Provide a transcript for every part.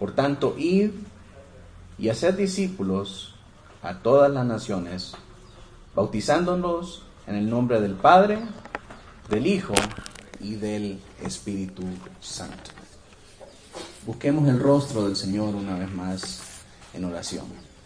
Por tanto, id y haced discípulos a todas las naciones, bautizándolos en el nombre del Padre, del Hijo y del Espíritu Santo. Busquemos el rostro del Señor una vez más en oración.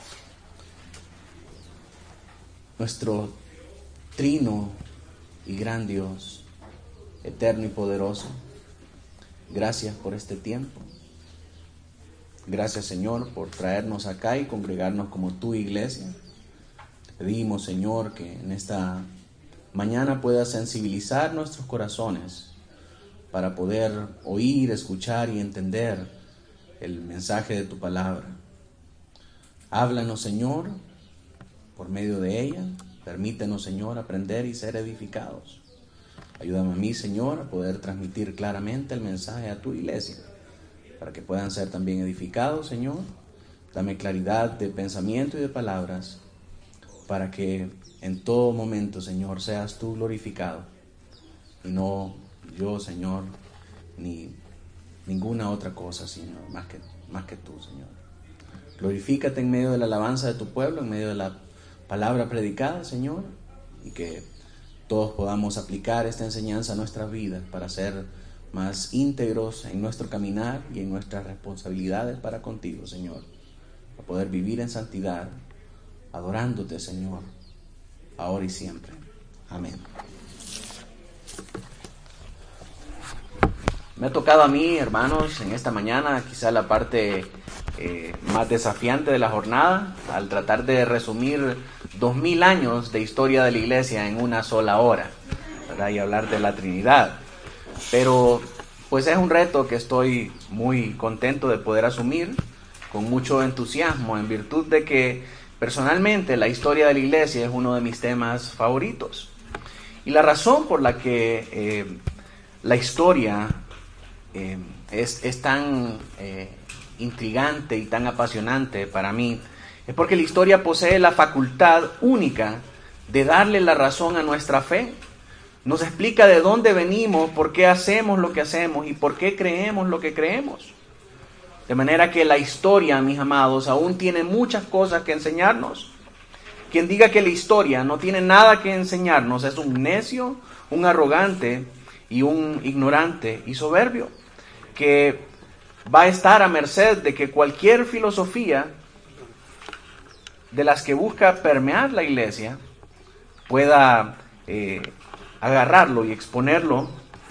Nuestro trino y gran Dios, eterno y poderoso, gracias por este tiempo. Gracias, Señor, por traernos acá y congregarnos como tu iglesia. Te pedimos, Señor, que en esta mañana puedas sensibilizar nuestros corazones para poder oír, escuchar y entender el mensaje de tu palabra. Háblanos, Señor, por medio de ella. Permítenos, Señor, aprender y ser edificados. Ayúdame a mí, Señor, a poder transmitir claramente el mensaje a tu iglesia, para que puedan ser también edificados, Señor. Dame claridad de pensamiento y de palabras, para que en todo momento, Señor, seas tú glorificado, y no yo, Señor, ni ninguna otra cosa, Señor, más que tú, Señor. Glorifícate en medio de la alabanza de tu pueblo, en medio de la palabra predicada, Señor, y que todos podamos aplicar esta enseñanza a nuestras vidas para ser más íntegros en nuestro caminar y en nuestras responsabilidades para contigo, Señor, para poder vivir en santidad, adorándote, Señor, ahora y siempre. Amén. Me ha tocado a mí, hermanos, en esta mañana, quizá la parte más desafiante de la jornada, al tratar de resumir 2000 años de historia de la iglesia en una sola hora, ¿verdad? Y hablar de la Trinidad. Pero pues es un reto que estoy muy contento de poder asumir con mucho entusiasmo, en virtud de que personalmente la historia de la iglesia es uno de mis temas favoritos. Y la razón por la que la historia es tan intrigante y tan apasionante para mí es porque la historia posee la facultad única de darle la razón a nuestra fe. Nos explica de dónde venimos, por qué hacemos lo que hacemos y por qué creemos lo que creemos. De manera que la historia, mis amados, aún tiene muchas cosas que enseñarnos. Quien diga que la historia no tiene nada que enseñarnos es un necio, un arrogante y un ignorante y soberbio, que va a estar a merced de que cualquier filosofía de las que busca permear la iglesia pueda agarrarlo y exponerlo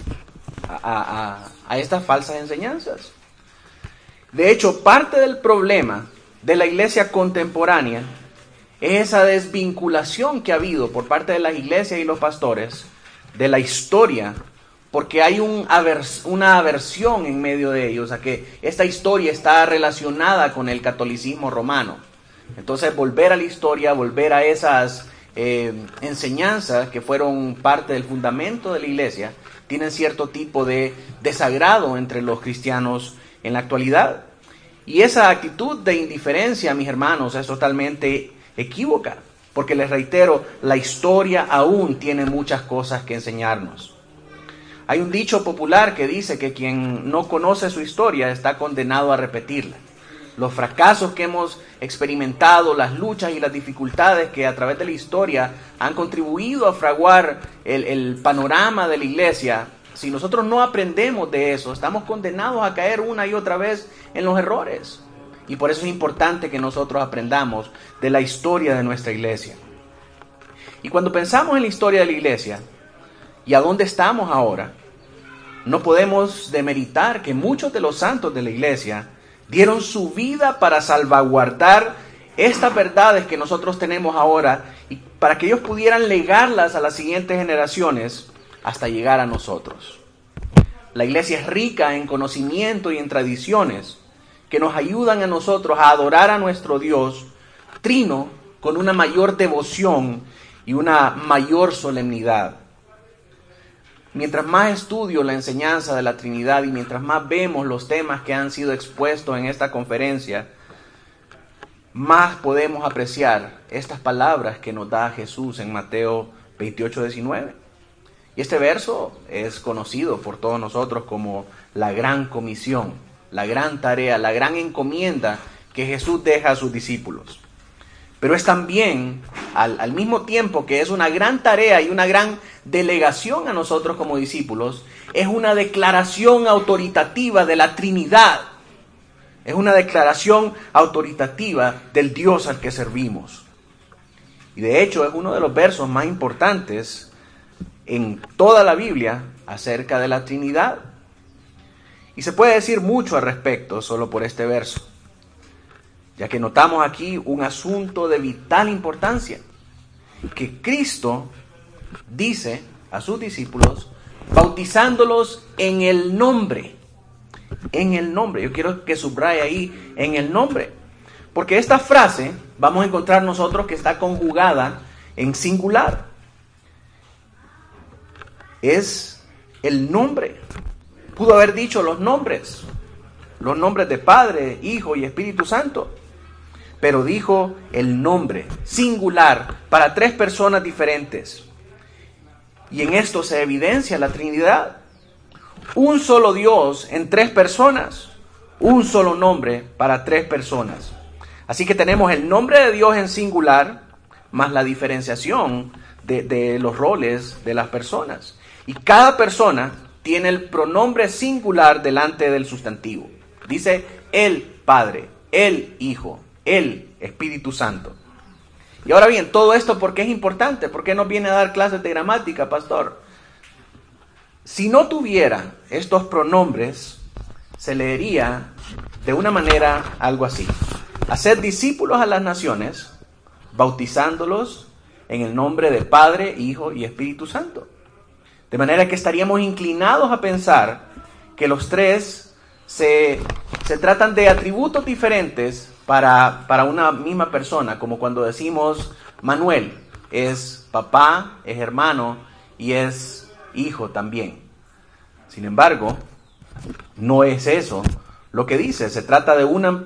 a estas falsas enseñanzas. De hecho, parte del problema de la iglesia contemporánea es esa desvinculación que ha habido por parte de las iglesias y los pastores de la historia, porque hay una aversión en medio de ellos a que esta historia está relacionada con el catolicismo romano. Entonces, volver a la historia, volver a esas enseñanzas que fueron parte del fundamento de la iglesia, tienen cierto tipo de desagrado entre los cristianos en la actualidad. Y esa actitud de indiferencia, mis hermanos, es totalmente equívoca, porque les reitero, la historia aún tiene muchas cosas que enseñarnos. Hay un dicho popular que dice que quien no conoce su historia está condenado a repetirla. Los fracasos que hemos experimentado, las luchas y las dificultades que a través de la historia han contribuido a fraguar el panorama de la iglesia, si nosotros no aprendemos de eso, estamos condenados a caer una y otra vez en los errores. Y por eso es importante que nosotros aprendamos de la historia de nuestra iglesia. Y cuando pensamos en la historia de la iglesia y a dónde estamos ahora, no podemos demeritar que muchos de los santos de la iglesia dieron su vida para salvaguardar estas verdades que nosotros tenemos ahora y para que ellos pudieran legarlas a las siguientes generaciones hasta llegar a nosotros. La iglesia es rica en conocimiento y en tradiciones que nos ayudan a nosotros a adorar a nuestro Dios trino con una mayor devoción y una mayor solemnidad. Mientras más estudio la enseñanza de la Trinidad y mientras más vemos los temas que han sido expuestos en esta conferencia, más podemos apreciar estas palabras que nos da Jesús en Mateo 28:19. Y este verso es conocido por todos nosotros como la Gran Comisión, la gran tarea, la gran encomienda que Jesús deja a sus discípulos. Pero es también, al mismo tiempo que es una gran tarea y una gran delegación a nosotros como discípulos, es una declaración autoritativa de la Trinidad. Es una declaración autoritativa del Dios al que servimos. Y de hecho es uno de los versos más importantes en toda la Biblia acerca de la Trinidad. Y se puede decir mucho al respecto solo por este verso, ya que notamos aquí un asunto de vital importancia, que Cristo dice a sus discípulos, bautizándolos en el nombre. En el nombre. Yo quiero que subraye ahí, en el nombre. Porque esta frase vamos a encontrar nosotros que está conjugada en singular. Es el nombre. Pudo haber dicho los nombres de Padre, Hijo y Espíritu Santo. Pero dijo el nombre, singular, para tres personas diferentes. Y en esto se evidencia la Trinidad. Un solo Dios en tres personas. Un solo nombre para tres personas. Así que tenemos el nombre de Dios en singular, más la diferenciación de los roles de las personas. Y cada persona tiene el pronombre singular delante del sustantivo. Dice el Padre, el Hijo, el Espíritu Santo. Y ahora bien, todo esto, ¿por qué es importante? ¿Por qué nos viene a dar clases de gramática, pastor? Si no tuviera estos pronombres, se leería de una manera algo así: hacer discípulos a las naciones, bautizándolos en el nombre de Padre, Hijo y Espíritu Santo. De manera que estaríamos inclinados a pensar que los tres se tratan de atributos diferentes para una misma persona, como cuando decimos Manuel, es papá, es hermano y es hijo también. Sin embargo, no es eso lo que dice. Se trata de una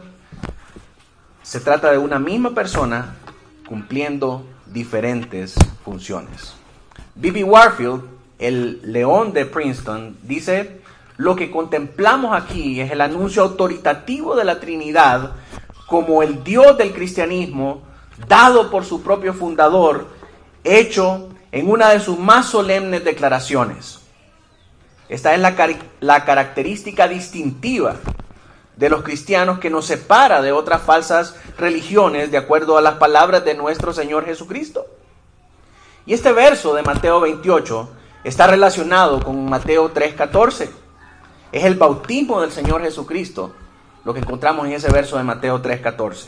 misma persona cumpliendo diferentes funciones. B.B. Warfield, el león de Princeton, dice: lo que contemplamos aquí es el anuncio autoritativo de la Trinidad como el Dios del cristianismo, dado por su propio fundador, hecho en una de sus más solemnes declaraciones. Esta es la característica distintiva de los cristianos que nos separa de otras falsas religiones, de acuerdo a las palabras de nuestro Señor Jesucristo. Y este verso de Mateo 28 está relacionado con Mateo 3:14. Es el bautismo del Señor Jesucristo, lo que encontramos en ese verso de Mateo 3:14.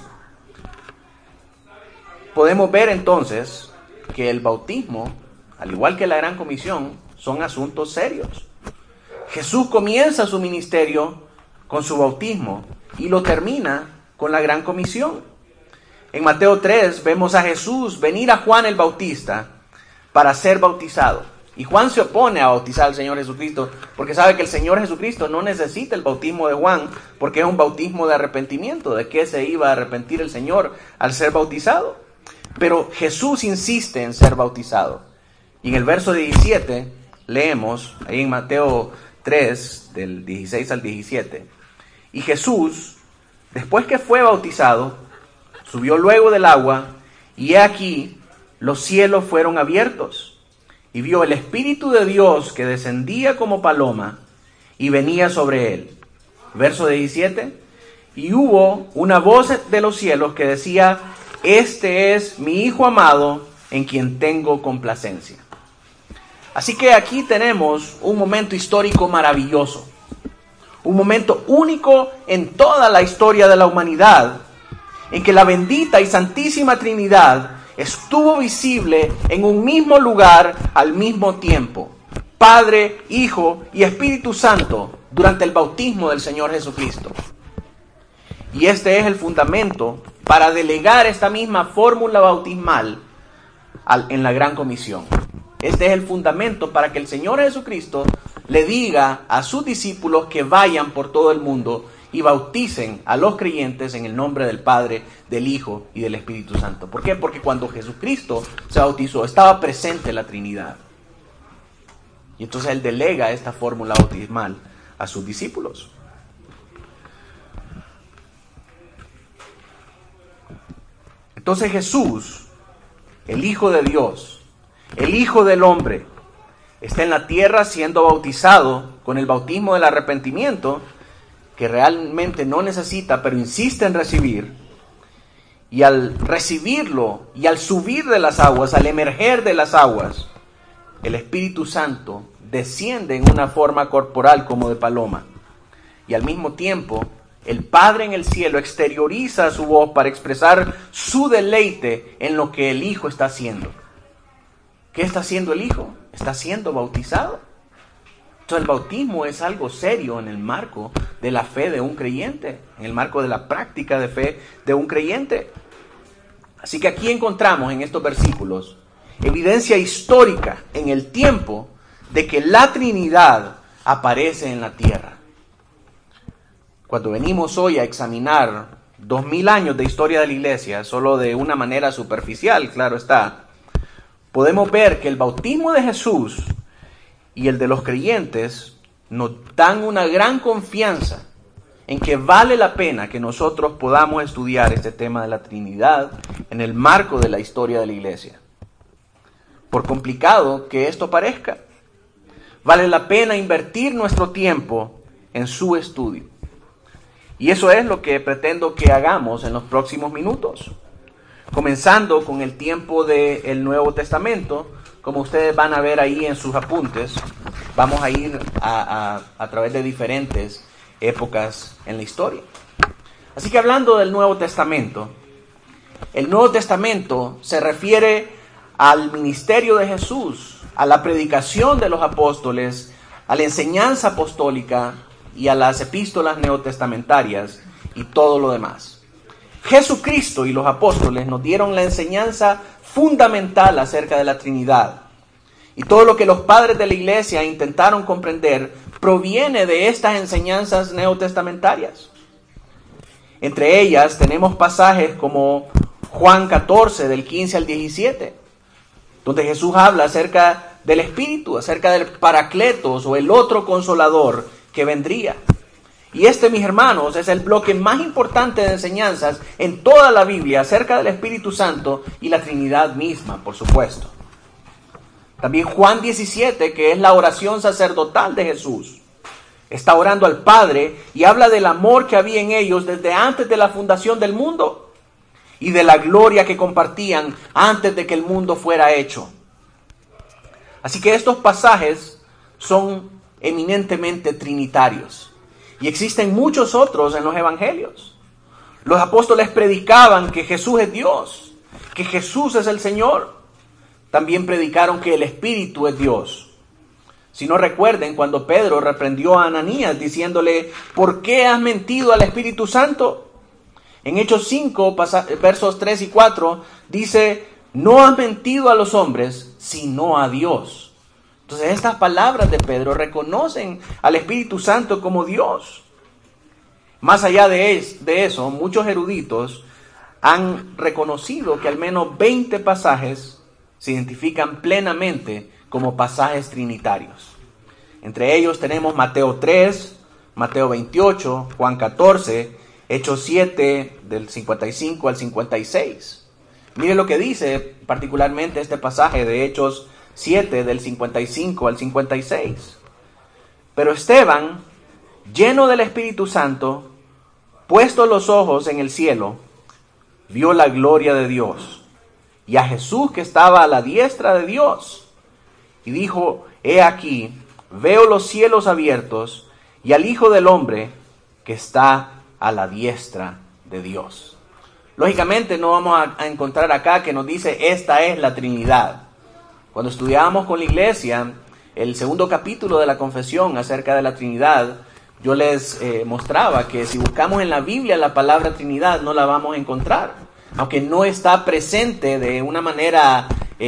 Podemos ver entonces que el bautismo, al igual que la Gran Comisión, son asuntos serios. Jesús comienza su ministerio con su bautismo y lo termina con la Gran Comisión. En Mateo 3 vemos a Jesús venir a Juan el Bautista para ser bautizado. Y Juan se opone a bautizar al Señor Jesucristo porque sabe que el Señor Jesucristo no necesita el bautismo de Juan, porque es un bautismo de arrepentimiento. ¿De qué se iba a arrepentir el Señor al ser bautizado? Pero Jesús insiste en ser bautizado. Y en el verso 17 leemos, ahí en Mateo 3, del 16 al 17, y Jesús, después que fue bautizado, subió luego del agua, y he aquí, los cielos fueron abiertos, y vio el Espíritu de Dios que descendía como paloma, y venía sobre él. Verso 17, y hubo una voz de los cielos que decía: este es mi Hijo amado, en quien tengo complacencia. Así que aquí tenemos un momento histórico maravilloso, un momento único en toda la historia de la humanidad, en que la bendita y santísima Trinidad estuvo visible en un mismo lugar al mismo tiempo, Padre, Hijo y Espíritu Santo, durante el bautismo del Señor Jesucristo. Y este es el fundamento para delegar esta misma fórmula bautismal en la Gran Comisión. Este es el fundamento para que el Señor Jesucristo le diga a sus discípulos que vayan por todo el mundo y bauticen a los creyentes en el nombre del Padre, del Hijo y del Espíritu Santo. ¿Por qué? Porque cuando Jesucristo se bautizó, estaba presente la Trinidad. Y entonces Él delega esta fórmula bautismal a sus discípulos. Entonces Jesús, el Hijo de Dios, el Hijo del Hombre, está en la tierra siendo bautizado con el bautismo del arrepentimiento, que realmente no necesita, pero insiste en recibir. Y al recibirlo y al subir de las aguas, al emerger de las aguas, el Espíritu Santo desciende en una forma corporal como de paloma. Y al mismo tiempo, el Padre en el cielo exterioriza su voz para expresar su deleite en lo que el Hijo está haciendo. ¿Qué está haciendo el Hijo? Está siendo bautizado. Entonces el bautismo es algo serio en el marco de la fe de un creyente, en el marco de la práctica de fe de un creyente. Así que aquí encontramos en estos versículos evidencia histórica en el tiempo de que la Trinidad aparece en la tierra. Cuando venimos hoy a examinar 2000 años de historia de la iglesia, solo de una manera superficial, claro está, podemos ver que el bautismo de Jesús y el de los creyentes nos dan una gran confianza en que vale la pena que nosotros podamos estudiar este tema de la Trinidad en el marco de la historia de la iglesia. Por complicado que esto parezca, vale la pena invertir nuestro tiempo en su estudio. Y eso es lo que pretendo que hagamos en los próximos minutos. Comenzando con el tiempo del Nuevo Testamento, como ustedes van a ver ahí en sus apuntes, vamos a ir a través de diferentes épocas en la historia. Así que hablando del Nuevo Testamento, el Nuevo Testamento se refiere al ministerio de Jesús, a la predicación de los apóstoles, a la enseñanza apostólica y a las epístolas neotestamentarias y todo lo demás. Jesucristo y los apóstoles nos dieron la enseñanza fundamental acerca de la Trinidad. Y todo lo que los padres de la iglesia intentaron comprender proviene de estas enseñanzas neotestamentarias. Entre ellas tenemos pasajes como Juan 14, del 15 al 17, donde Jesús habla acerca del Espíritu, acerca del Paracletos o el otro Consolador que vendría. Y este, mis hermanos, es el bloque más importante de enseñanzas en toda la Biblia acerca del Espíritu Santo y la Trinidad misma, por supuesto. También Juan 17, que es la oración sacerdotal de Jesús. Está orando al Padre y habla del amor que había en ellos desde antes de la fundación del mundo y de la gloria que compartían antes de que el mundo fuera hecho. Así que estos pasajes son eminentemente trinitarios. Y existen muchos otros en los evangelios. Los apóstoles predicaban que Jesús es Dios, que Jesús es el Señor. También predicaron que el Espíritu es Dios. Si no recuerden, cuando Pedro reprendió a Ananías diciéndole, ¿por qué has mentido al Espíritu Santo? En Hechos 5, versos 3 y 4, dice, no has mentido a los hombres, sino a Dios. Entonces estas palabras de Pedro reconocen al Espíritu Santo como Dios. Más allá de eso, muchos eruditos han reconocido que al menos 20 pasajes se identifican plenamente como pasajes trinitarios. Entre ellos tenemos Mateo 3, Mateo 28, Juan 14, Hechos 7, del 55 al 56. Mire lo que dice particularmente este pasaje de Hechos 7, del 55 al 56. Pero Esteban, lleno del Espíritu Santo, puesto los ojos en el cielo, vio la gloria de Dios y a Jesús que estaba a la diestra de Dios. Y dijo, he aquí, veo los cielos abiertos y al Hijo del Hombre que está a la diestra de Dios. Lógicamente no vamos a encontrar acá que nos dice, esta es la Trinidad. Cuando estudiábamos con la iglesia el segundo capítulo de la confesión acerca de la Trinidad, yo les mostraba que si buscamos en la Biblia la palabra Trinidad no la vamos a encontrar. Aunque no está presente de una manera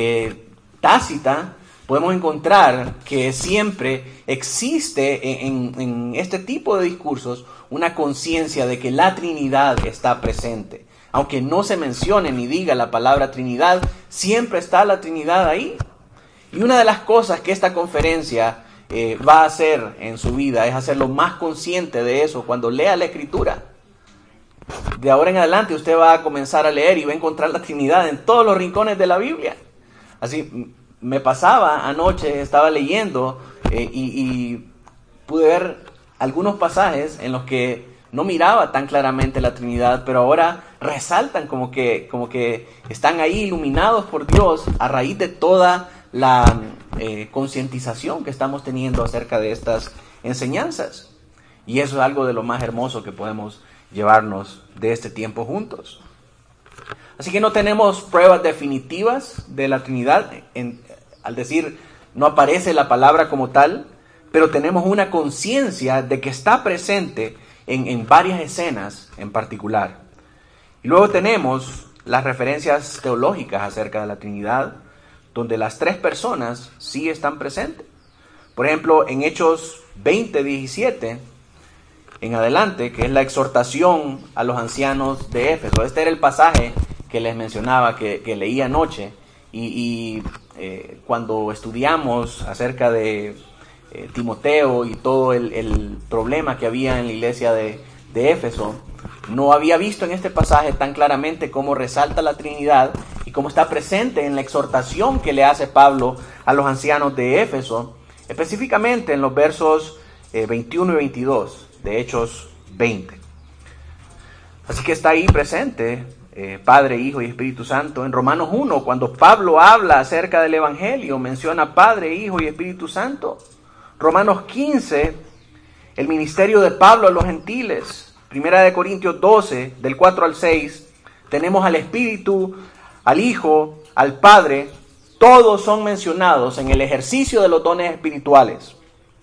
tácita, podemos encontrar que siempre existe en este tipo de discursos una conciencia de que la Trinidad está presente. Aunque no se mencione ni diga la palabra Trinidad, siempre está la Trinidad ahí. Y una de las cosas que esta conferencia va a hacer en su vida es hacerlo más consciente de eso cuando lea la Escritura. de ahora en adelante usted va a comenzar a leer y va a encontrar la Trinidad en todos los rincones de la Biblia. Así me pasaba anoche, estaba leyendo y pude ver algunos pasajes en los que no miraba tan claramente la Trinidad, pero ahora resaltan como que están ahí iluminados por Dios a raíz de toda la concientización que estamos teniendo acerca de estas enseñanzas. Y eso es algo de lo más hermoso que podemos llevarnos de este tiempo juntos. Así que no tenemos pruebas definitivas de la Trinidad, al decir no aparece la palabra como tal, pero tenemos una conciencia de que está presente en varias escenas en particular. Y luego tenemos las referencias teológicas acerca de la Trinidad, donde las tres personas sí están presentes. Por ejemplo, en Hechos 20:17 en adelante, que es la exhortación a los ancianos de Éfeso. Este era el pasaje que les mencionaba, que leí anoche, y cuando estudiamos acerca de Timoteo y todo el problema que había en la iglesia de Éfeso, no había visto en este pasaje tan claramente cómo resalta la Trinidad y cómo está presente en la exhortación que le hace Pablo a los ancianos de Éfeso, específicamente en los versos 21 y 22 de Hechos 20. Así que está ahí presente Padre, Hijo y Espíritu Santo. En Romanos 1, cuando Pablo habla acerca del Evangelio, menciona Padre, Hijo y Espíritu Santo. Romanos 15, el ministerio de Pablo a los gentiles. Primera de Corintios 12, del 4 al 6, tenemos al Espíritu, al Hijo, al Padre. Todos son mencionados en el ejercicio de los dones espirituales.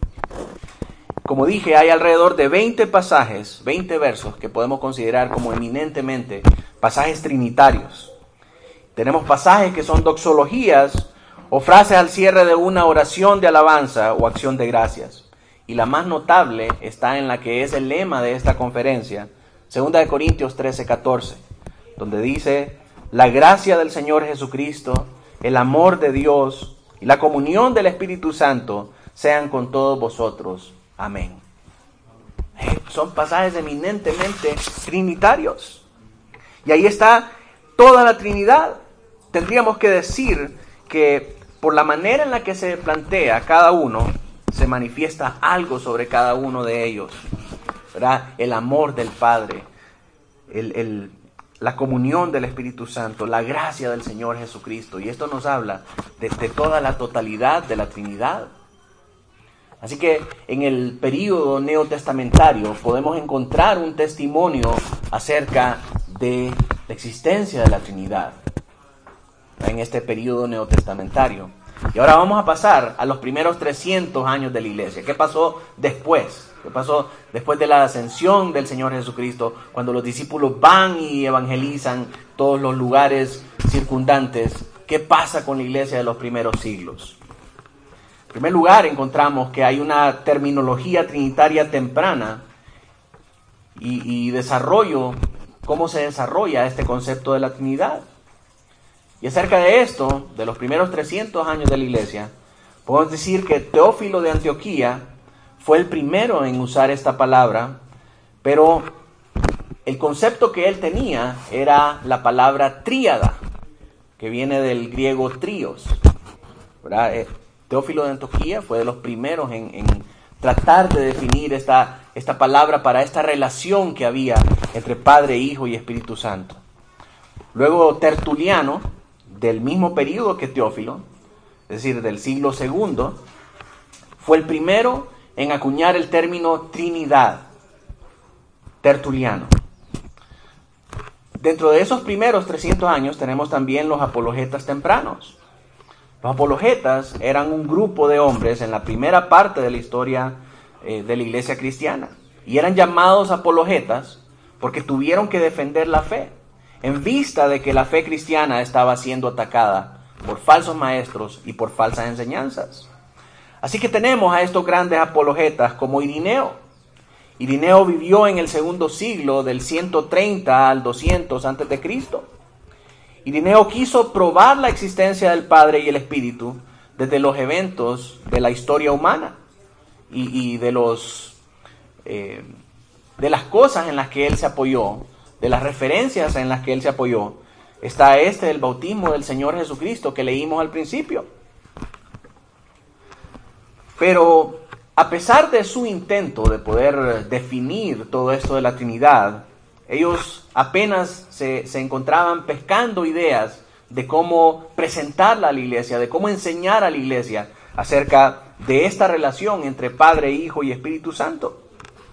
Como dije, hay alrededor de 20 pasajes, 20 versos que podemos considerar como eminentemente pasajes trinitarios. Tenemos pasajes que son doxologías o frases al cierre de una oración de alabanza o acción de gracias. Y la más notable está en la que es el lema de esta conferencia, 2 Corintios 13:14, donde dice: la gracia del Señor Jesucristo, el amor de Dios y la comunión del Espíritu Santo sean con todos vosotros. Amén. Son pasajes eminentemente trinitarios. Y ahí está toda la Trinidad. Tendríamos que decir que por la manera en la que se plantea cada uno, se manifiesta algo sobre cada uno de ellos, ¿verdad? El amor del Padre, la comunión del Espíritu Santo, la gracia del Señor Jesucristo. Y esto nos habla de toda la totalidad de la Trinidad. Así que en el período neotestamentario podemos encontrar un testimonio acerca de la existencia de la Trinidad en este período neotestamentario. Y ahora vamos a pasar a los primeros 300 años de la iglesia. ¿Qué pasó después? ¿Qué pasó después de la ascensión del Señor Jesucristo, cuando los discípulos van y evangelizan todos los lugares circundantes? ¿Qué pasa con la iglesia de los primeros siglos? En primer lugar, encontramos que hay una terminología trinitaria temprana y desarrollo, cómo se desarrolla este concepto de la Trinidad. Y acerca de esto, de los primeros 300 años de la iglesia, podemos decir que Teófilo de Antioquía fue el primero en usar esta palabra, pero el concepto que él tenía era la palabra tríada, que viene del griego tríos, ¿verdad? Teófilo de Antioquía fue de los primeros en tratar de definir esta palabra para esta relación que había entre Padre, Hijo y Espíritu Santo. Luego Tertuliano, del mismo periodo que Teófilo, es decir, del siglo II, fue el primero en acuñar el término Trinidad. Tertuliano. Dentro de esos primeros 300 años tenemos también los apologetas tempranos. Los apologetas eran un grupo de hombres en la primera parte de la historia de la iglesia cristiana. Y eran llamados apologetas porque tuvieron que defender la fe, en vista de que la fe cristiana estaba siendo atacada por falsos maestros y por falsas enseñanzas. Así que tenemos a estos grandes apologetas como Irineo. Irineo vivió en el segundo siglo, del 130 al 200 a.C. Irineo quiso probar la existencia del Padre y el Espíritu desde los eventos de la historia humana y de las cosas en las que él se apoyó de las referencias en las que él se apoyó, está el bautismo del Señor Jesucristo que leímos al principio. Pero a pesar de su intento de poder definir todo esto de la Trinidad, ellos apenas se encontraban pescando ideas de cómo presentarla a la iglesia, de cómo enseñar a la iglesia acerca de esta relación entre Padre, Hijo y Espíritu Santo.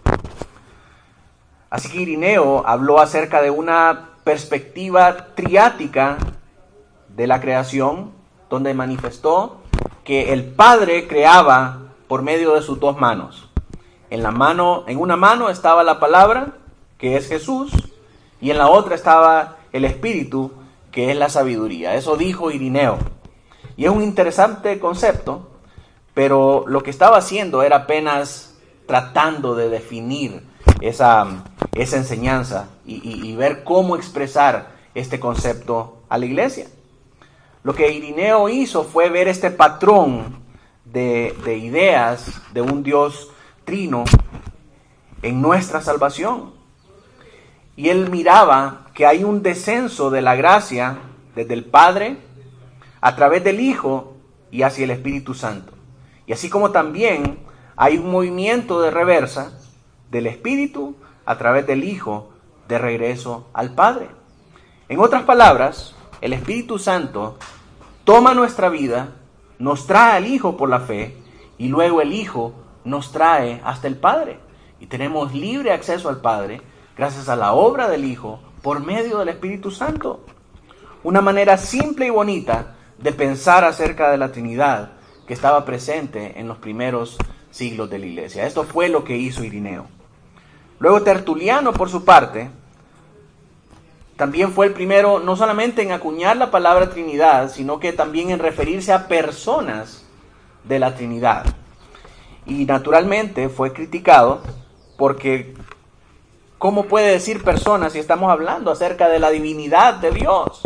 Así que Irineo habló acerca de una perspectiva triática de la creación, donde manifestó que el Padre creaba por medio de sus dos manos. En una mano estaba la palabra, que es Jesús, y en la otra estaba el Espíritu, que es la sabiduría. Eso dijo Irineo. Y es un interesante concepto, pero lo que estaba haciendo era apenas tratando de definir esa enseñanza y ver cómo expresar este concepto a la iglesia. Lo que Irineo hizo fue ver este patrón de ideas de un Dios trino en nuestra salvación. Y él miraba que hay un descenso de la gracia desde el Padre a través del Hijo y hacia el Espíritu Santo. Y así como también hay un movimiento de reversa del Espíritu a través del Hijo de regreso al Padre. En otras palabras, el Espíritu Santo toma nuestra vida, nos trae al Hijo por la fe y luego el Hijo nos trae hasta el Padre. Y tenemos libre acceso al Padre gracias a la obra del Hijo por medio del Espíritu Santo. Una manera simple y bonita de pensar acerca de la Trinidad que estaba presente en los primeros siglos de la iglesia. Esto fue lo que hizo Irineo. Luego Tertuliano, por su parte, también fue el primero no solamente en acuñar la palabra Trinidad, sino que también en referirse a personas de la Trinidad. Y naturalmente fue criticado porque ¿cómo puede decir personas si estamos hablando acerca de la divinidad de Dios?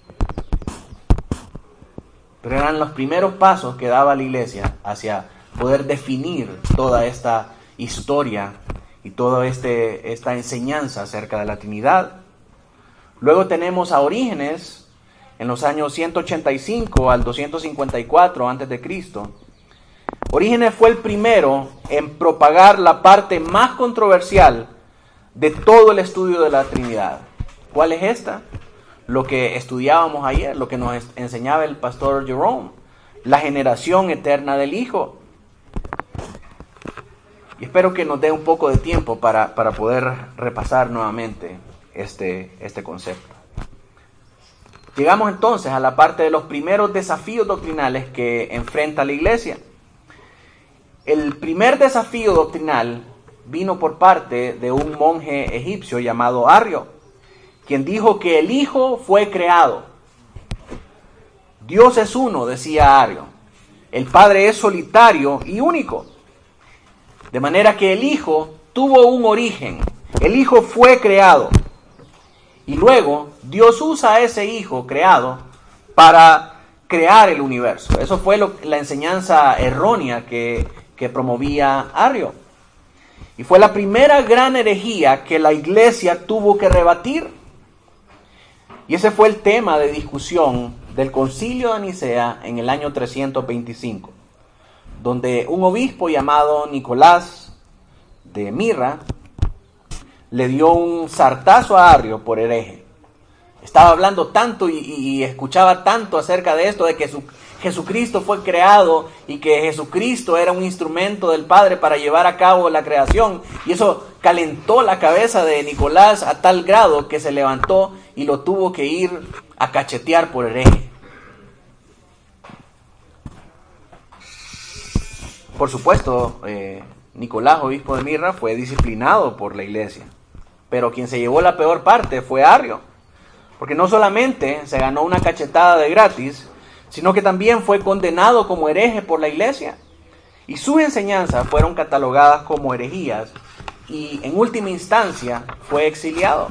Pero eran los primeros pasos que daba la iglesia hacia poder definir toda esta historia y toda esta enseñanza acerca de la Trinidad. Luego tenemos a Orígenes en los años 185 al 254 a.C. Orígenes fue el primero en propagar la parte más controversial de todo el estudio de la Trinidad. ¿Cuál es esta? Lo que estudiábamos ayer, lo que nos enseñaba el pastor Jerome, la generación eterna del Hijo. Y espero que nos dé un poco de tiempo para poder repasar nuevamente este concepto. Llegamos entonces a la parte de los primeros desafíos doctrinales que enfrenta la iglesia. El primer desafío doctrinal vino por parte de un monje egipcio llamado Arrio, quien dijo que el Hijo fue creado. Dios es uno, decía Arrio. El Padre es solitario y único. De manera que el Hijo tuvo un origen. El Hijo fue creado. Y luego Dios usa a ese Hijo creado para crear el universo. Eso fue la enseñanza errónea que promovía Arrio. Y fue la primera gran herejía que la iglesia tuvo que rebatir. Y ese fue el tema de discusión del Concilio de Nicea en el año 325, donde un obispo llamado Nicolás de Mirra le dio un sartazo a Arrio por hereje. Estaba hablando tanto y escuchaba tanto acerca de esto, de que Jesucristo fue creado y que Jesucristo era un instrumento del Padre para llevar a cabo la creación. Y eso calentó la cabeza de Nicolás a tal grado que se levantó y lo tuvo que ir a cachetear por hereje. Por supuesto, Nicolás, obispo de Mirra, fue disciplinado por la iglesia. Pero quien se llevó la peor parte fue Arrio. Porque no solamente se ganó una cachetada de gratis, sino que también fue condenado como hereje por la iglesia. Y sus enseñanzas fueron catalogadas como herejías y en última instancia fue exiliado.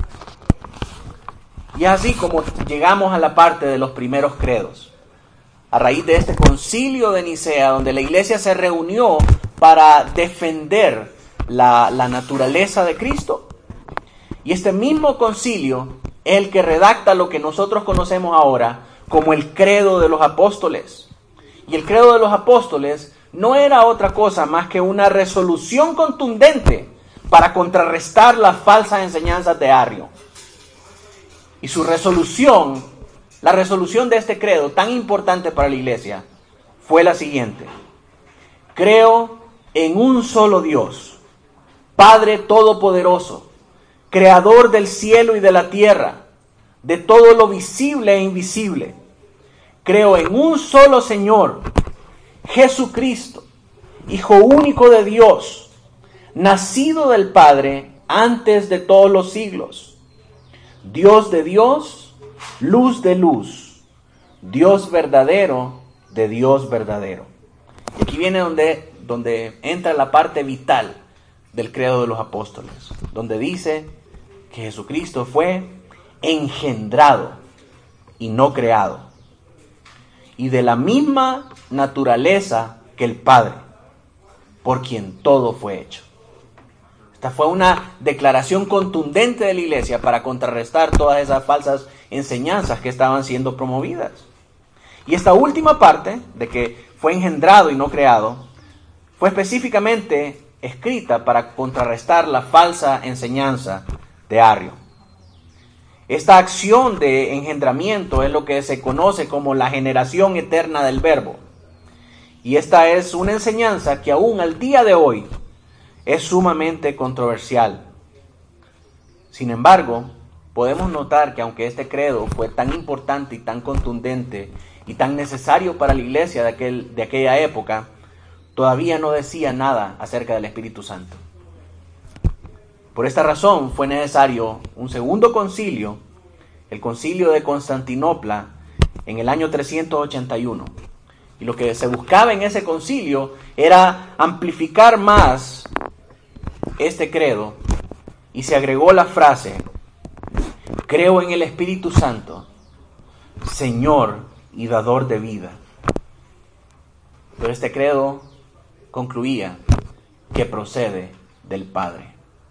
Y así como llegamos a la parte de los primeros credos. A raíz de este concilio de Nicea, donde la iglesia se reunió para defender la naturaleza de Cristo. Y este mismo concilio es el que redacta lo que nosotros conocemos ahora como el credo de los apóstoles. Y el credo de los apóstoles no era otra cosa más que una resolución contundente para contrarrestar las falsas enseñanzas de Arrio. Y su resolución, la resolución de este credo tan importante para la iglesia, fue la siguiente: creo en un solo Dios, Padre Todopoderoso, Creador del cielo y de la tierra, de todo lo visible e invisible. Creo en un solo Señor, Jesucristo, Hijo único de Dios, nacido del Padre antes de todos los siglos, Dios de Dios, luz de luz, Dios verdadero de Dios verdadero. Y aquí viene donde entra la parte vital del credo de los apóstoles, donde dice que Jesucristo fue engendrado y no creado, y de la misma naturaleza que el Padre, por quien todo fue hecho. Esta fue una declaración contundente de la iglesia para contrarrestar todas esas falsas enseñanzas que estaban siendo promovidas. Y esta última parte, de que fue engendrado y no creado, fue específicamente escrita para contrarrestar la falsa enseñanza de Arrio. Esta acción de engendramiento es lo que se conoce como la generación eterna del Verbo. Y esta es una enseñanza que aún al día de hoy es sumamente controversial. Sin embargo, podemos notar que aunque este credo fue tan importante y tan contundente y tan necesario para la iglesia de aquella época, todavía no decía nada acerca del Espíritu Santo. Por esta razón fue necesario un segundo concilio, el concilio de Constantinopla, en el año 381. Y lo que se buscaba en ese concilio era amplificar más este credo, y se agregó la frase: creo en el Espíritu Santo, Señor y dador de vida. Pero este credo concluía que procede del Padre.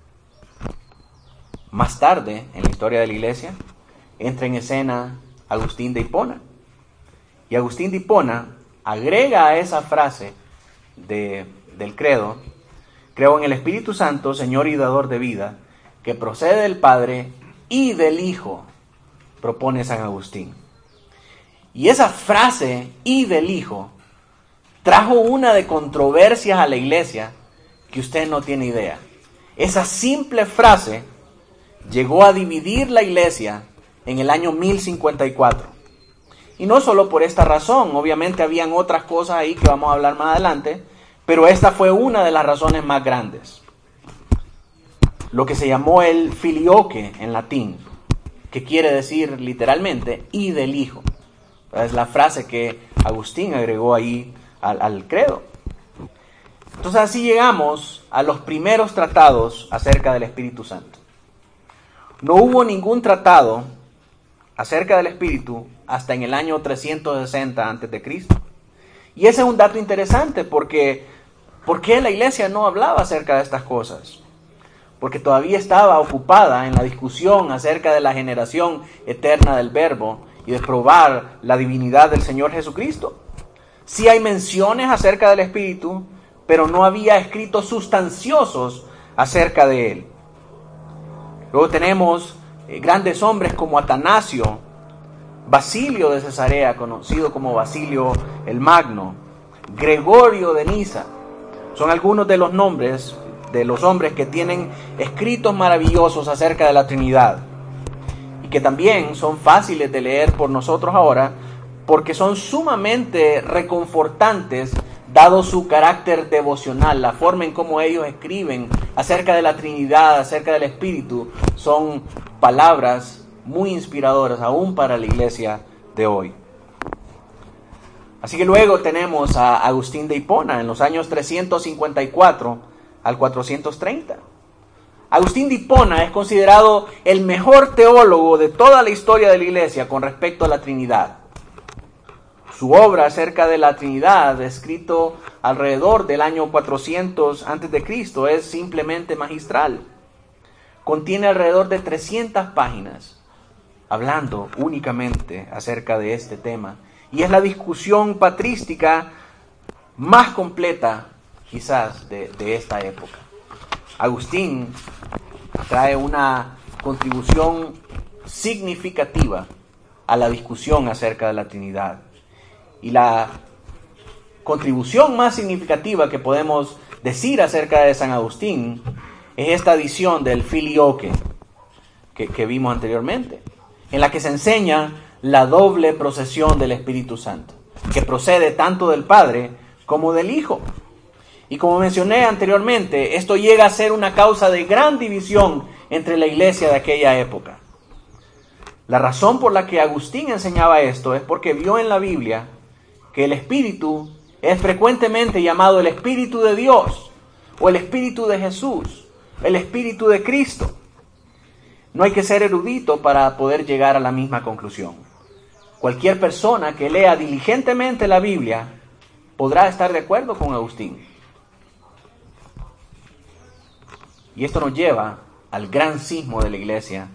Más tarde, en la historia de la iglesia, entra en escena Agustín de Hipona. Y Agustín de Hipona agrega a esa frase del credo: creo en el Espíritu Santo, Señor y dador de vida, que procede del Padre y del Hijo, propone San Agustín. Y esa frase, y del Hijo, trajo una de controversias a la iglesia que usted no tiene idea. Esa simple frase llegó a dividir la iglesia en el año 1054. Y no solo por esta razón, obviamente habían otras cosas ahí que vamos a hablar más adelante, pero esta fue una de las razones más grandes. Lo que se llamó el filioque en latín, que quiere decir literalmente y del Hijo. Es la frase que Agustín agregó ahí al credo. Entonces así llegamos a los primeros tratados acerca del Espíritu Santo. No hubo ningún tratado acerca del Espíritu hasta en el año 360 a.C. Y ese es un dato interesante porque ¿por qué la iglesia no hablaba acerca de estas cosas? Porque todavía estaba ocupada en la discusión acerca de la generación eterna del Verbo y de probar la divinidad del Señor Jesucristo. Sí hay menciones acerca del Espíritu, pero no había escritos sustanciosos acerca de él. Luego tenemos grandes hombres como Atanasio, Basilio de Cesarea, conocido como Basilio el Magno, Gregorio de Niza. Son algunos de los nombres de los hombres que tienen escritos maravillosos acerca de la Trinidad y que también son fáciles de leer por nosotros ahora porque son sumamente reconfortantes dado su carácter devocional. La forma en cómo ellos escriben acerca de la Trinidad, acerca del Espíritu, son palabras muy inspiradoras aún para la iglesia de hoy. Así que luego tenemos a Agustín de Hipona en los años 354 al 430. Agustín de Hipona es considerado el mejor teólogo de toda la historia de la iglesia con respecto a la Trinidad. Su obra acerca de la Trinidad, escrito alrededor del año 400 a.C., es simplemente magistral. contiene alrededor de 300 páginas hablando únicamente acerca de este tema. Y es la discusión patrística más completa quizás de esta época. Agustín trae una contribución significativa a la discusión acerca de la Trinidad. Y la contribución más significativa que podemos decir acerca de San Agustín es esta adición del filioque que vimos anteriormente, en la que se enseña la doble procesión del Espíritu Santo, que procede tanto del Padre como del Hijo. Y como mencioné anteriormente, esto llega a ser una causa de gran división entre la iglesia de aquella época. La razón por la que Agustín enseñaba esto es porque vio en la Biblia que el Espíritu es frecuentemente llamado el Espíritu de Dios, o el Espíritu de Jesús, el Espíritu de Cristo. No hay que ser erudito para poder llegar a la misma conclusión. Cualquier persona que lea diligentemente la Biblia podrá estar de acuerdo con Agustín. Y esto nos lleva al gran cisma de la iglesia,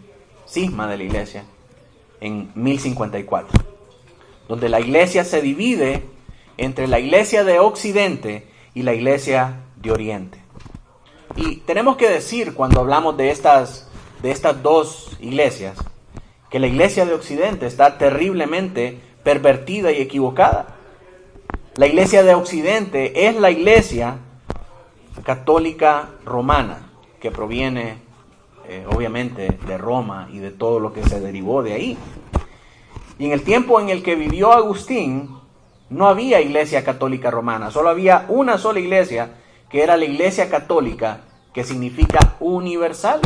en 1054, donde la iglesia se divide entre la iglesia de Occidente y la iglesia de Oriente. Y tenemos que decir, cuando hablamos de estas dos iglesias, que la iglesia de Occidente está terriblemente pervertida y equivocada. La iglesia de Occidente es la iglesia católica romana, que proviene obviamente de Roma y de todo lo que se derivó de ahí. Y en el tiempo en el que vivió Agustín, no había iglesia católica romana, solo había una sola iglesia, que era la iglesia católica, que significa universal.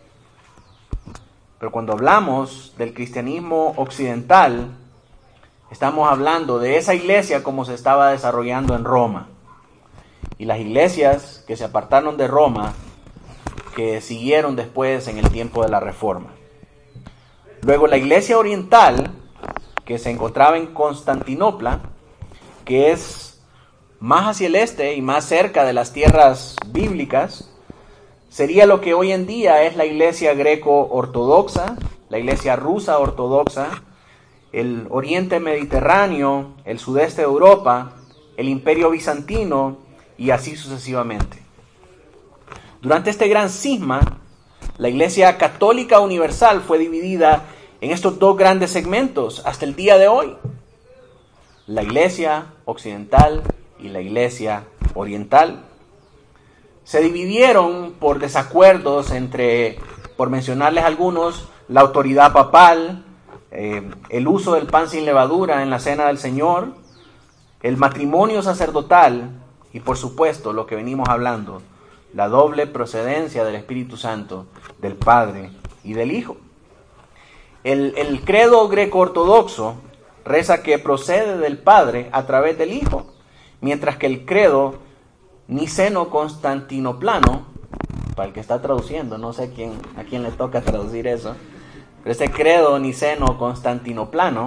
Pero cuando hablamos del cristianismo occidental, estamos hablando de esa iglesia como se estaba desarrollando en Roma. Y las iglesias que se apartaron de Roma, que siguieron después en el tiempo de la Reforma. Luego la iglesia oriental, que se encontraba en Constantinopla, que es más hacia el este y más cerca de las tierras bíblicas, sería lo que hoy en día es la iglesia greco-ortodoxa, la iglesia rusa ortodoxa, el oriente mediterráneo, el sudeste de Europa, el imperio bizantino y así sucesivamente. Durante este gran cisma, la iglesia católica universal fue dividida en estos dos grandes segmentos hasta el día de hoy. La iglesia occidental y la iglesia oriental. Se dividieron por desacuerdos entre, por mencionarles algunos, la autoridad papal, el uso del pan sin levadura en la cena del Señor, el matrimonio sacerdotal y por supuesto lo que venimos hablando, la doble procedencia del Espíritu Santo, del Padre y del Hijo. El credo greco-ortodoxo reza que procede del Padre a través del Hijo, mientras que el credo niceno-constantinoplano, para el que está traduciendo, no sé a quién le toca traducir eso, pero ese credo niceno-constantinoplano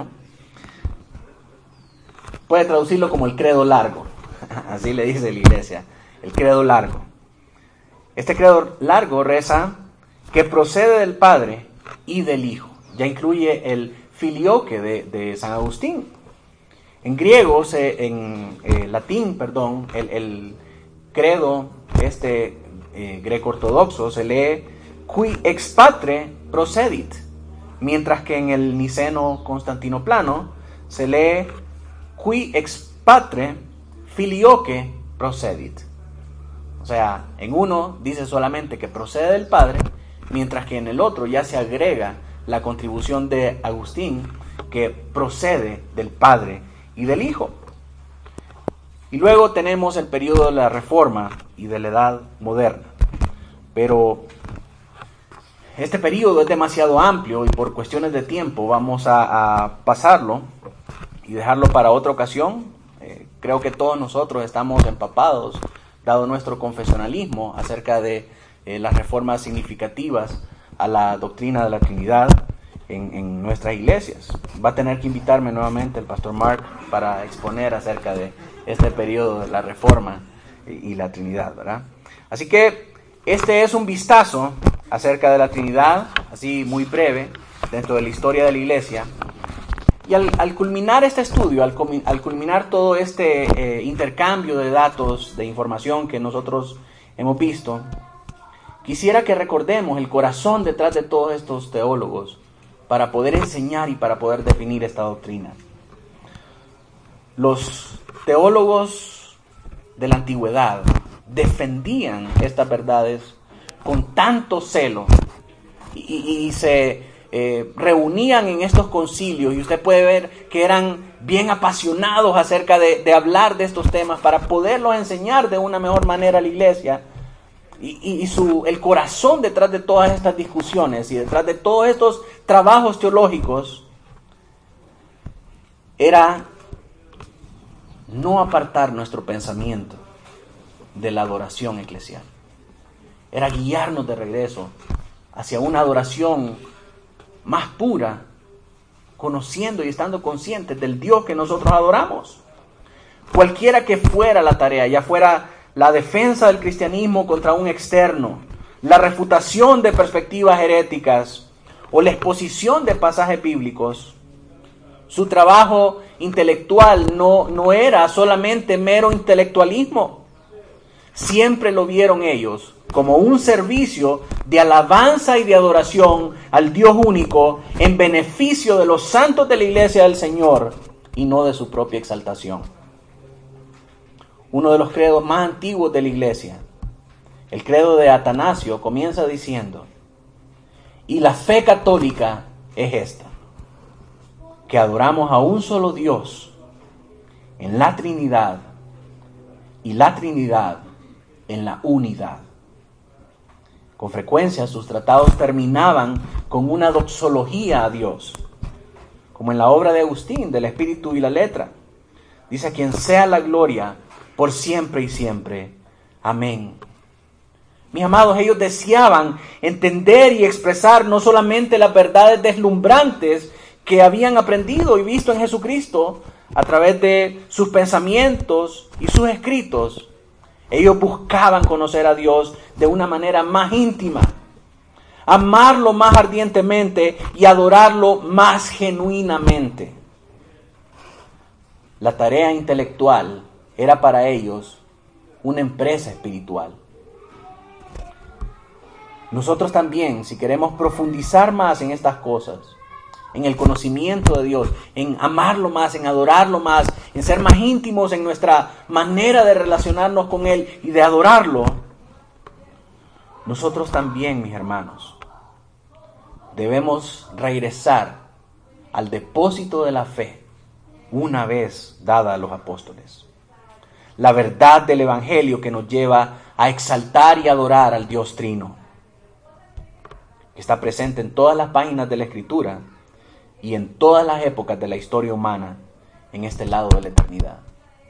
puede traducirlo como el credo largo, así le dice la iglesia, el credo largo. Este credo largo reza que procede del Padre y del Hijo, ya incluye el filioque de San Agustín. En griego, en latín, el credo greco-ortodoxo se lee qui ex patre procedit, mientras que en el niceno-constantinoplano se lee qui ex patre filioque procedit. O sea, en uno dice solamente que procede del Padre, mientras que en el otro ya se agrega la contribución de Agustín, que procede del Padre y del Hijo. Y luego tenemos el periodo de la Reforma y de la Edad Moderna. Pero este periodo es demasiado amplio y por cuestiones de tiempo vamos a pasarlo y dejarlo para otra ocasión. Creo que todos nosotros estamos empapados, dado nuestro confesionalismo, acerca de las reformas significativas a la doctrina de la Trinidad en nuestras iglesias. Va a tener que invitarme nuevamente el pastor Mark para exponer acerca de este periodo de la Reforma y la Trinidad, ¿verdad? Así que este es un vistazo acerca de la Trinidad, así muy breve, dentro de la historia de la Iglesia. Y al culminar este estudio, al culminar todo este intercambio de datos, de información que nosotros hemos visto, quisiera que recordemos el corazón detrás de todos estos teólogos para poder enseñar y para poder definir esta doctrina. Los teólogos de la antigüedad defendían estas verdades con tanto celo y se reunían en estos concilios, y usted puede ver que eran bien apasionados acerca de hablar de estos temas para poderlos enseñar de una mejor manera a la iglesia. El corazón detrás de todas estas discusiones y detrás de todos estos trabajos teológicos era no apartar nuestro pensamiento de la adoración eclesial. Era guiarnos de regreso hacia una adoración más pura, conociendo y estando conscientes del Dios que nosotros adoramos. Cualquiera que fuera la tarea, ya fuera la defensa del cristianismo contra un externo, la refutación de perspectivas heréticas o la exposición de pasajes bíblicos, su trabajo intelectual no era solamente mero intelectualismo. Siempre lo vieron ellos como un servicio de alabanza y de adoración al Dios único en beneficio de los santos de la iglesia del Señor y no de su propia exaltación. Uno de los credos más antiguos de la iglesia, el credo de Atanasio, comienza diciendo: y la fe católica es esta, que adoramos a un solo Dios en la Trinidad y la Trinidad en la unidad. Con frecuencia sus tratados terminaban con una doxología a Dios, como en la obra de Agustín, del Espíritu y la Letra. Dice: a quien sea la gloria por siempre y siempre. Amén. Mis amados, ellos deseaban entender y expresar no solamente las verdades deslumbrantes que habían aprendido y visto en Jesucristo a través de sus pensamientos y sus escritos. Ellos buscaban conocer a Dios de una manera más íntima, amarlo más ardientemente y adorarlo más genuinamente. La tarea intelectual era para ellos una empresa espiritual. Nosotros también, si queremos profundizar más en estas cosas, en el conocimiento de Dios, en amarlo más, en adorarlo más, en ser más íntimos en nuestra manera de relacionarnos con Él y de adorarlo, nosotros también, mis hermanos, debemos regresar al depósito de la fe una vez dada a los apóstoles. La verdad del Evangelio que nos lleva a exaltar y adorar al Dios Trino, que está presente en todas las páginas de la Escritura y en todas las épocas de la historia humana en este lado de la eternidad.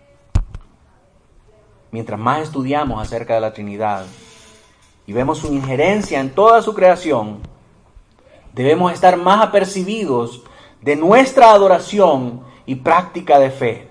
Mientras más estudiamos acerca de la Trinidad y vemos su injerencia en toda su creación, debemos estar más apercibidos de nuestra adoración y práctica de fe.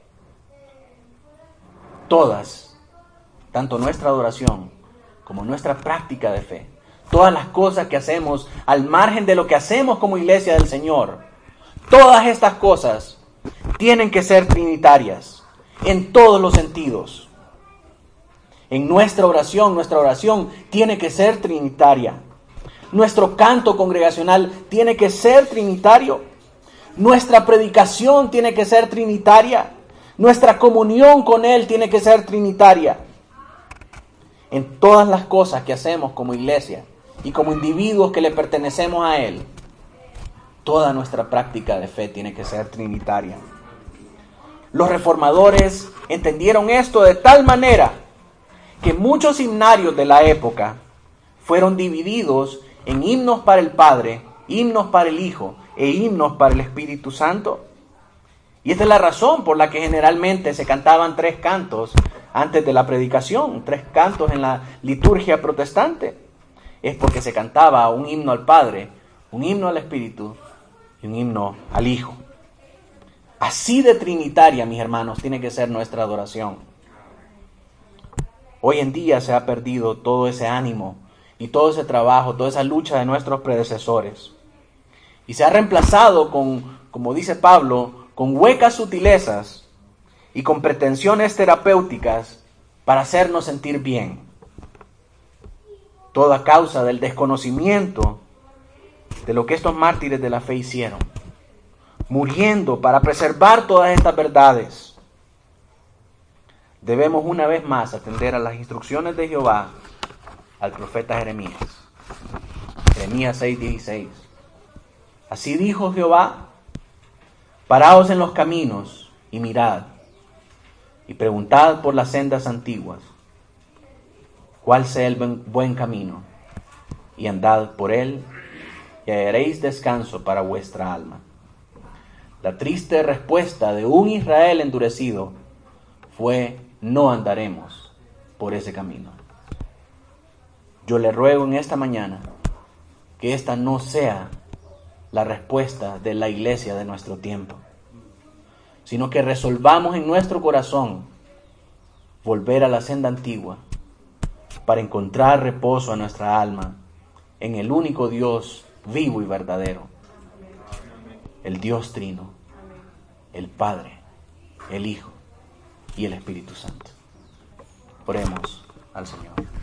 Todas, tanto nuestra adoración como nuestra práctica de fe, todas las cosas que hacemos al margen de lo que hacemos como iglesia del Señor, todas estas cosas tienen que ser trinitarias en todos los sentidos. En nuestra oración tiene que ser trinitaria. Nuestro canto congregacional tiene que ser trinitario. Nuestra predicación tiene que ser trinitaria. Nuestra comunión con Él tiene que ser trinitaria. En todas las cosas que hacemos como iglesia y como individuos que le pertenecemos a Él, toda nuestra práctica de fe tiene que ser trinitaria. Los reformadores entendieron esto de tal manera que muchos himnarios de la época fueron divididos en himnos para el Padre, himnos para el Hijo e himnos para el Espíritu Santo. Y esta es la razón por la que generalmente se cantaban 3 cantos antes de la predicación, 3 cantos en la liturgia protestante. Es porque se cantaba un himno al Padre, un himno al Espíritu y un himno al Hijo. Así de trinitaria, mis hermanos, tiene que ser nuestra adoración. Hoy en día se ha perdido todo ese ánimo y todo ese trabajo, toda esa lucha de nuestros predecesores. Y se ha reemplazado con, como dice Pablo, con huecas sutilezas y con pretensiones terapéuticas para hacernos sentir bien. Todo a causa del desconocimiento de lo que estos mártires de la fe hicieron, muriendo para preservar todas estas verdades. Debemos una vez más atender a las instrucciones de Jehová al profeta Jeremías. Jeremías 6:16. Así dijo Jehová: paraos en los caminos y mirad, y preguntad por las sendas antiguas, cuál sea el buen camino, y andad por él, y hallaréis descanso para vuestra alma. La triste respuesta de un Israel endurecido fue: no andaremos por ese camino. Yo le ruego en esta mañana que esta no sea la respuesta de la iglesia de nuestro tiempo, sino que resolvamos en nuestro corazón volver a la senda antigua para encontrar reposo a nuestra alma en el único Dios vivo y verdadero, el Dios Trino, el Padre, el Hijo y el Espíritu Santo. Oremos al Señor.